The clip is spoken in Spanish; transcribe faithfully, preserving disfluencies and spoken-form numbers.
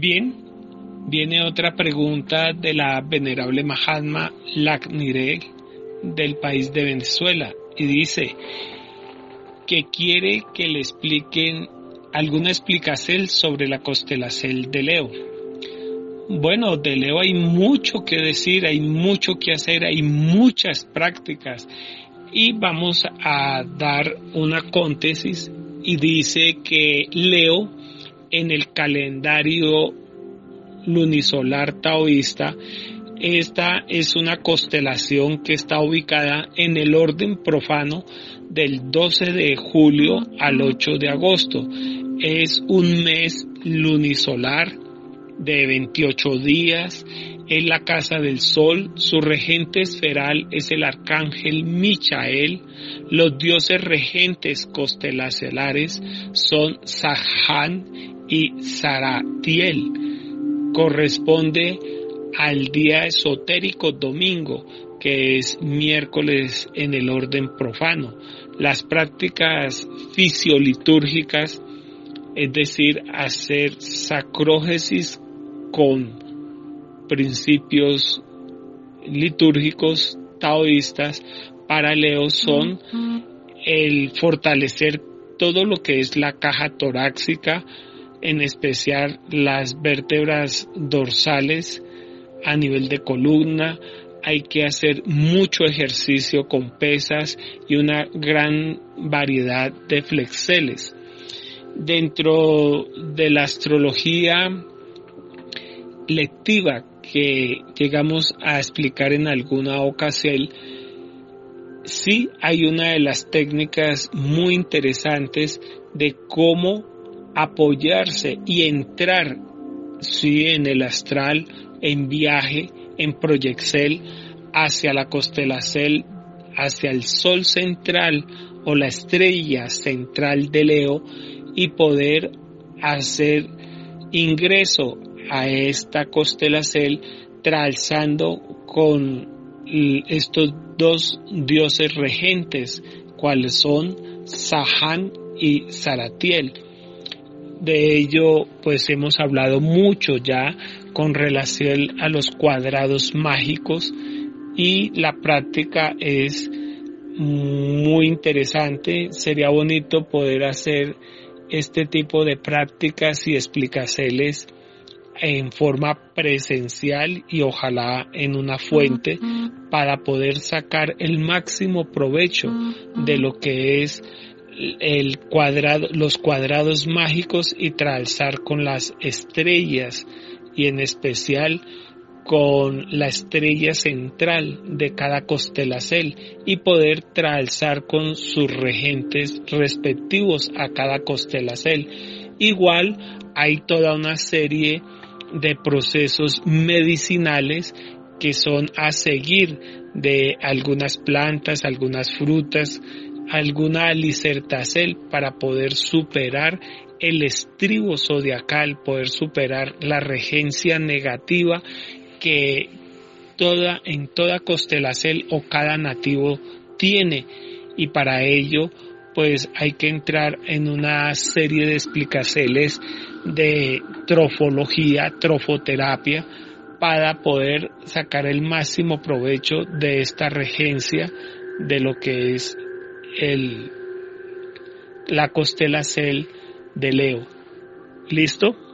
Bien, viene otra pregunta de la venerable Mahatma Lakhnire del país de Venezuela y dice que quiere que le expliquen alguna explicación sobre la constelación de Leo. Bueno, de Leo hay mucho que decir, hay mucho que hacer, hay muchas prácticas y vamos a dar una síntesis y dice que Leo en el calendario lunisolar taoísta, esta es una constelación que está ubicada en el orden profano del doce de julio al ocho de agosto. Es un mes lunisolar de veintiocho días, en la casa del sol, su regente esferal es el arcángel Michael, los dioses regentes constelacionales son Sajan y Saratiel, corresponde al día esotérico domingo, que es miércoles en el orden profano. Las prácticas fisiolitúrgicas, es decir, hacer sacrógesis con principios litúrgicos taoístas para Leo son el fortalecer todo lo que es la caja torácica, en especial las vértebras dorsales a nivel de columna. Hay que hacer mucho ejercicio con pesas y una gran variedad de flexeles. Dentro de la astrología lectiva que llegamos a explicar en alguna ocasión, sí hay una de las técnicas muy interesantes de cómo apoyarse y entrar, sí, en el astral, en viaje, en proyección hacia la constelación, hacia el sol central o la estrella central de Leo y poder hacer ingreso a esta constelación tralzando con estos dos dioses regentes, cuales son Sajan y Saratiel. De ello pues hemos hablado mucho ya con relación a los cuadrados mágicos y la práctica es muy interesante. Sería bonito poder hacer este tipo de prácticas y explicaciones en forma presencial y ojalá en una fuente para poder sacar el máximo provecho de lo que es el cuadrado, los cuadrados mágicos y tralzar con las estrellas y en especial con la estrella central de cada constelación y poder tralzar con sus regentes respectivos a cada constelación. Igual hay toda una serie de procesos medicinales que son a seguir de algunas plantas, algunas frutas, alguna alicertacel para poder superar el estribo zodiacal, poder superar la regencia negativa que toda en toda constelación o cada nativo tiene, y para ello pues hay que entrar en una serie de explicaciones de trofología, trofoterapia, para poder sacar el máximo provecho de esta regencia de lo que es el la constelación de Leo. ¿Listo?